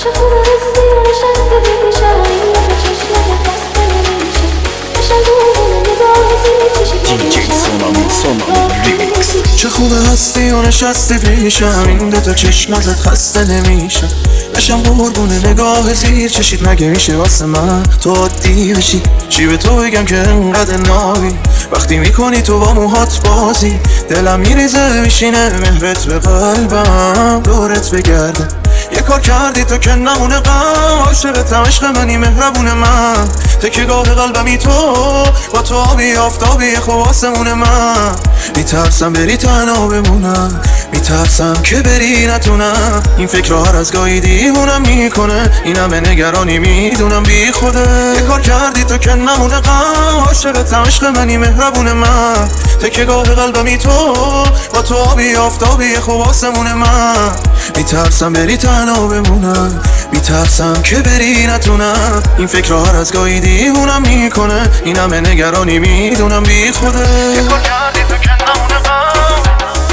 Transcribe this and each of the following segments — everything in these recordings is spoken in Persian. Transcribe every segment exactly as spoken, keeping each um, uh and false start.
چه خوب هستی و نشسته پیشم این دفعه چشمت خسته نمیشه بشم دونه نگاه زیر چشم دی جی سونامی سونامی ریمیکس. چه خوب هستی و نشستی پیشم این دوتا چشم ازت خسته نمیشم بشم قربون نگاه زیر چشید مگه میشه واسه من تو عادی بشی چی به تو بگم که انقدر نابی وقتی میکنی تو با موهات بازی دلم میریزه میشینه مهرت به قلبم دورت بگردم یه کار کردی تو که نمونه غم عاشقتم عشق منی مهربون من تکیهگاه قلبمی تو با تو آبی آفتابی خوب آسمون من میترسم بری تنها بمونم میترسم که بری نتونم این فکر هر از گاهی دیوونم میکنه این همه نگرانی میدونم بی خوده یه کار کردی تو که نمونه غم عاشقتم عشق منی مهربون من تکیهگاه قلبمی تو با تو آبی آفتابی خوب آسمون من میترسم بری تنها بمونم میترسم که بری نتونم این فکر هر از گاهی دیوونم میکنه این همه نگرانی میدونم بی خوده یه کار کردی تو که نمونه غم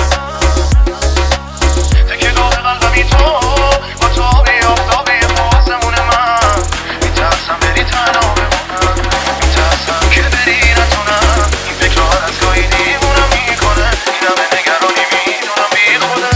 تکیهگاه قلبمی تو با تو آبی آفتابی خوب آسمون من میترسم بری تنها بمونم میترسم که بری نتونم این فکر هر از گاهی دیوونم میکنه این همه نگرانی میدونم بی خوده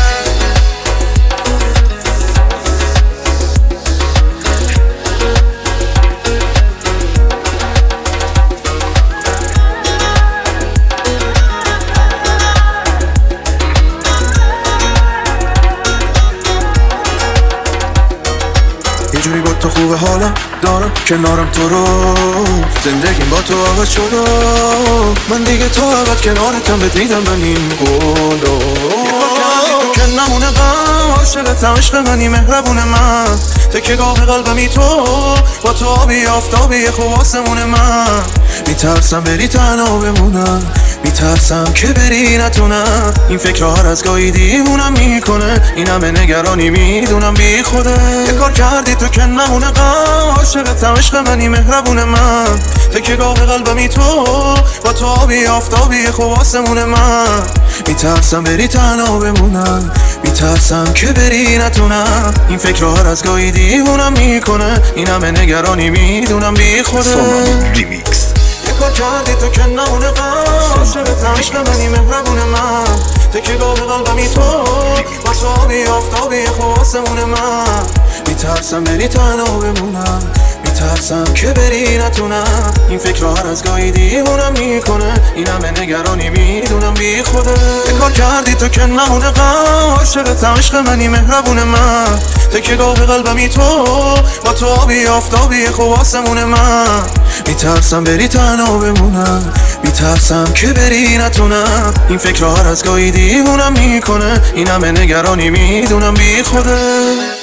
یه جوری با تو خوبه حالم دارم کنارم تو رو زندگیم با تو عوض شده من دیگه تو عوض کنارتم بهت میدم من این قولو یه کار کردی تو که نمونه غم عاشقتم عشق منی مهربون من تکیهگاه قلبمی تو با تو آبی آفتابی خوب آسمون من میترسم بری تنها بمونم میترسم که بری نتونم این فکر هر از گاهی دیوونم میکنه این همه نگرانی میدونم بی خوده یه کار کردی تو که نمونه غم عاشقتم عشق منی مهربون من تکیهگاه قلبمی تو با تو آبی آفتابی خوب آسمون من میترسم بری تنها بمونم میترسم که بری نتونم این فکر هر از گاهی دیوونم میکنه این همه نگرانی میدونم بی خوده سونامی ریمیکس. یه کار کردی تو که نمونه غم عاشقتم عشق منی مهربون من تکیهگاه قلبمی تو با تو آبی آفتابی خوب آسمون من میترسم بری تنها بمونم میترسم که بری نتونم این فکر هر از گاهی دیوونم میکنه این همه نگرانی میدونم بی خوده یه کار کردی تو که نمونه غم عاشقتم عشق منی مهربون من تکیهگاه قلبمی تو با تو آبی آفتابی خوب آسمون من میترسم بری تنها بمونم میترسم که بری نتونم این فکر هر از گاهی دیوونم میکنه این همه نگرانی میدونم بی خوده